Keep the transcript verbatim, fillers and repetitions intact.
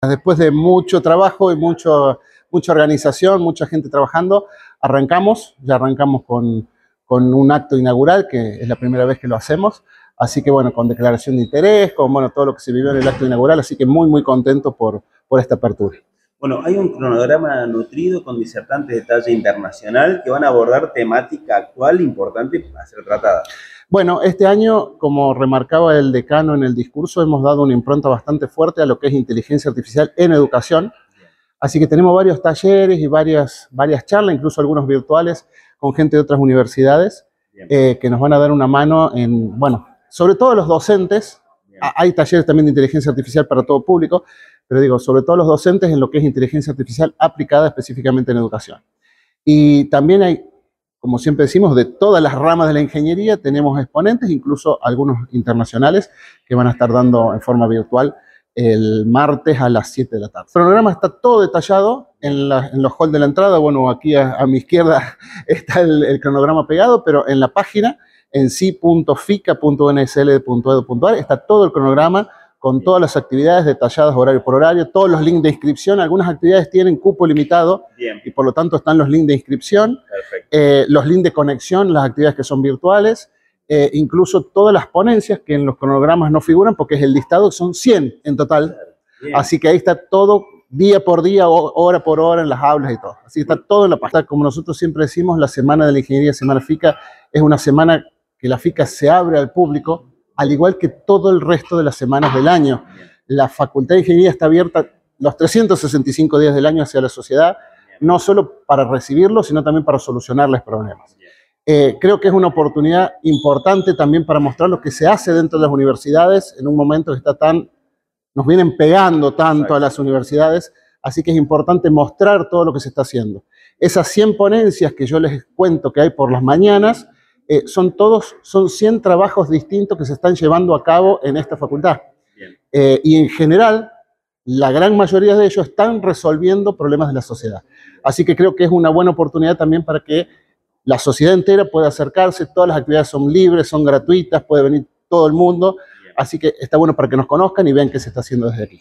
Después de mucho trabajo y mucho, mucha organización, mucha gente trabajando, arrancamos, ya arrancamos con, con un acto inaugural, que es la primera vez que lo hacemos, así que bueno, con declaración de interés, con bueno, todo lo que se vivió en el acto inaugural, así que muy, muy contento por, por esta apertura. Bueno, hay un cronograma nutrido con disertantes de talla internacional que van a abordar temática actual importante a ser tratada. Bueno, este año, como remarcaba el decano en el discurso, hemos dado una impronta bastante fuerte a lo que es inteligencia artificial en educación. Así que tenemos varios talleres y varias, varias charlas, incluso algunos virtuales, con gente de otras universidades, eh, que nos van a dar una mano en, bueno, sobre todo los docentes. Bien. Hay talleres también de inteligencia artificial para todo público, pero digo, sobre todo los docentes en lo que es inteligencia artificial aplicada específicamente en educación. Y también hay, como siempre decimos, de todas las ramas de la ingeniería tenemos exponentes, incluso algunos internacionales, que van a estar dando en forma virtual el martes a las siete de la tarde. El cronograma está todo detallado en, la, en los halls de la entrada. Bueno, aquí a, a mi izquierda está el, el cronograma pegado, pero en la página, en si punto fica punto n s l punto e d u punto a r, está todo el cronograma con todas las actividades detalladas horario por horario, todos los links de inscripción. Algunas actividades tienen cupo limitado. Bien. Y por lo tanto están los links de inscripción, eh, los links de conexión, las actividades que son virtuales, eh, incluso todas las ponencias que en los cronogramas no figuran, porque es el listado, son cien en total. Bien. Así que ahí está todo día por día, hora por hora en las aulas y todo. Así que está todo en la página. Como nosotros siempre decimos, la Semana de la Ingeniería, Semana FICA, es una semana que la FICA se abre al público, al igual que todo el resto de las semanas del año. La Facultad de Ingeniería está abierta los trescientos sesenta y cinco días del año hacia la sociedad, no solo para recibirlos, sino también para solucionarles problemas. Eh, creo que es una oportunidad importante también para mostrar lo que se hace dentro de las universidades en un momento que está tan, nos vienen pegando tanto a las universidades, así que es importante mostrar todo lo que se está haciendo. Esas cien ponencias que yo les cuento que hay por las mañanas, Eh, son todos, son cien trabajos distintos que se están llevando a cabo en esta facultad. Eh, y en general, la gran mayoría de ellos están resolviendo problemas de la sociedad. Así que creo que es una buena oportunidad también para que la sociedad entera pueda acercarse. Todas las actividades son libres, son gratuitas, puede venir todo el mundo. Así que está bueno para que nos conozcan y vean qué se está haciendo desde aquí.